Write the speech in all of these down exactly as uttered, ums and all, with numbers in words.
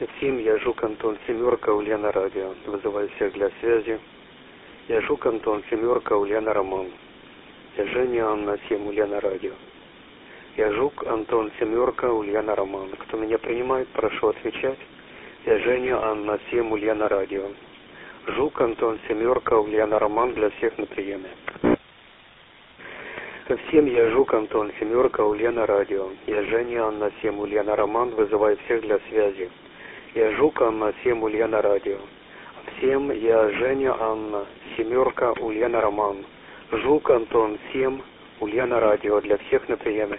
Всем, я Жук Антон, семерка, Ульяна радио. Вызываю всех для связи. Я Жук Антон, семерка, Ульяна Роман. Я Женя Анна, семь, Ульяна радио. Я Жук Антон, семерка, Ульяна Роман. Кто меня принимает, прошу отвечать. Я Женя Анна, семь, Ульяна радио. Жук Антон, семерка, Ульяна Роман, для всех на приеме. Всем, я Жук Антон, семерка, Ульяна радио. Я Женя Анна, семь, Ульяна Роман, вызываю всех для связи. Я Жук Анна, семь, Ульяна радио. Всем, я Женя Анна, семерка, Ульяна Роман. Жук Антон, семь, Ульяна радио, для всех на приеме.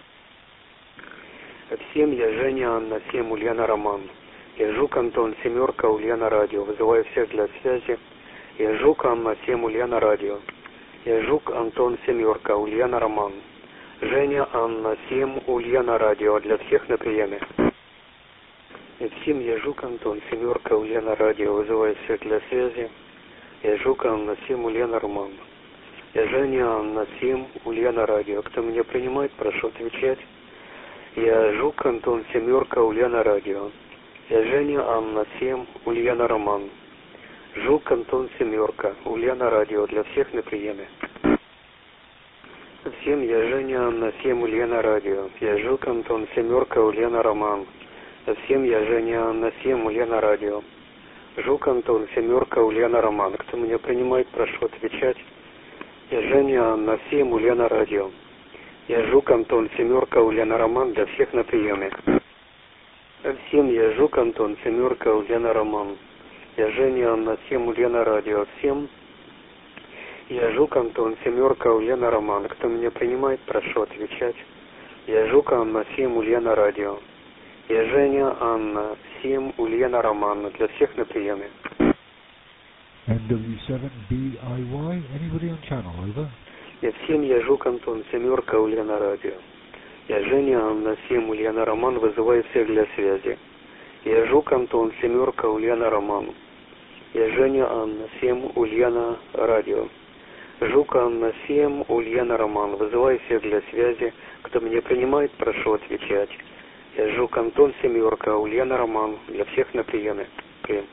Всем, я Женя Анна, семь, Ульяна Роман. Я Жук Антон, семерка, Ульяна радио, вызываю всех для связи. Я Жук Анна, семь, Ульяна радио. Я Жук Антон, семерка, Ульяна Роман. Женя Анна, семь, Ульяна радио, для всех на приеме. Всем, я Жук Антон, семерка, Ульяна радио, вызываю всех для связи. Я Жук Анна, семь, Ульяна Роман. Я Женя Анна, семь, Ульяна радио. Кто меня принимает, прошу отвечать. Я Жук Антон, семерка, Ульяна радио. Я Женя Анна, семь, Ульяна Роман. Жук Антон, семерка, Ульяна радио, для всех на приеме. Всем, я Женя Анна, семь, Ульяна радио. Я Жук Антон, семерка, Ульяна Роман. Всем, я Женя Анна, семь, Ульяна радио. Жук Антон, семерка, Ульяна Роман. Кто меня принимает, прошу отвечать. Я Женя Анна, семь, Ульяна радио. Я Жук Антон, семерка, Ульяна Роман, для всех на приеме. Всем, я Жук Антон, семерка, Ульяна Роман. Я Женя Анна, семь, Ульяна радио. Всем, я Жук Антон, семерка, Ульяна Роман. Кто меня принимает, прошу отвечать. Я Жук Анна, семь, Ульяна радио. Я Женя Анна, семь, Ульяна Роман, для всех на приеме. Эн дабл ю семь би ай уай, anybody on channel, over? Я всем, я Жук Антон, семерка, Ульяна радио. Я Женя Анна, семь, Ульяна Роман, вызываю всех для связи. Я Жук Антон, семерка, Ульяна Роман. Я Женя Анна, семь, Ульяна радио. Жук Анна, семь, Ульяна Роман, вызываю всех для связи. Кто меня принимает, прошу отвечать. Я Жук Антон, семерка, Ульяна Роман, для всех на приеме. Прием.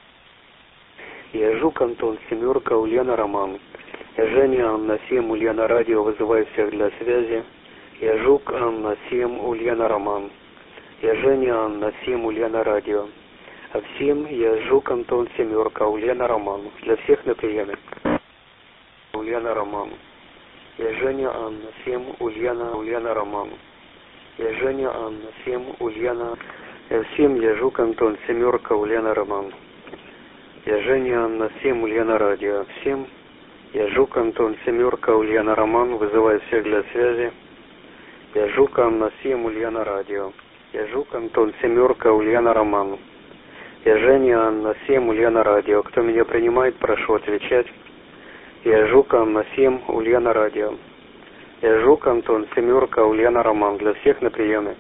Я Жук Антон, семерка, Ульяна Роман. Я Женя Анна, семь, Ульяна радио, вызываю всех для связи. Я Жук Анна, семь, Ульяна Роман. Я Женя Анна, семь, Ульяна радио. А всем, я Жук Антон, семерка, Ульяна Роман, для всех на приеме. Ульяна Роман. Я Женя Анна, семь, Ульяна, Ульяна Роман. Я Женя Анна, семь, Ульяна. Я всем, я Жук Антон, семерка, Ульяна Роман. Я Женя Анна, семь, Ульяна радио. Всем, я Жук Антон, семерка, Ульяна Роман, вызываю всех для связи. Я Жук Анна, семь, Ульяна радио. Я Жук Антон, семерка, Ульяна Роман. Я Женя Анна, семь, Ульяна радио. Кто меня принимает, прошу отвечать. Я Жук Анна, семь, Ульяна радио. Я Жук Антон, семерка, Ульяна Роман, для всех на приеме.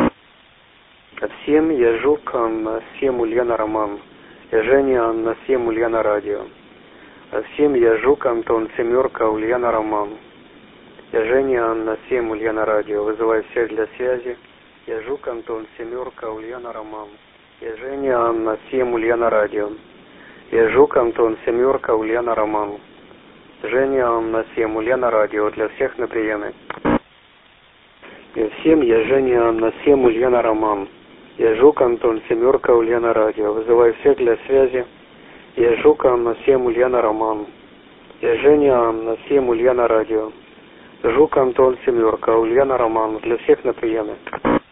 Всем, я Жук Анна, семь, Ульяна Роман. Я Женя Анна, семь, Ульяна радио. Всем, я Жук Антон, семерка, Ульяна Роман. Я Женя Анна, семь, Ульяна радио, вызываю всех для связи. Я Жук Антон, семерка, Ульяна Роман. Я Женя Анна, семь, Ульяна радио. Я Жук Антон, семерка, Ульяна Роман. Женя Анна, семь, Ульяна радио, для всех на приеме. Всем, я Женя Анна, семь, Ульяна Роман. Я Жук Антон, семерка, Ульяна радио, вызываю всех для связи. Я Жук Анна, семь, Ульяна Роман. Я Женя Анна, семь, Ульяна радио. Жук Антон, семерка, Ульяна Роман, для всех на приеме.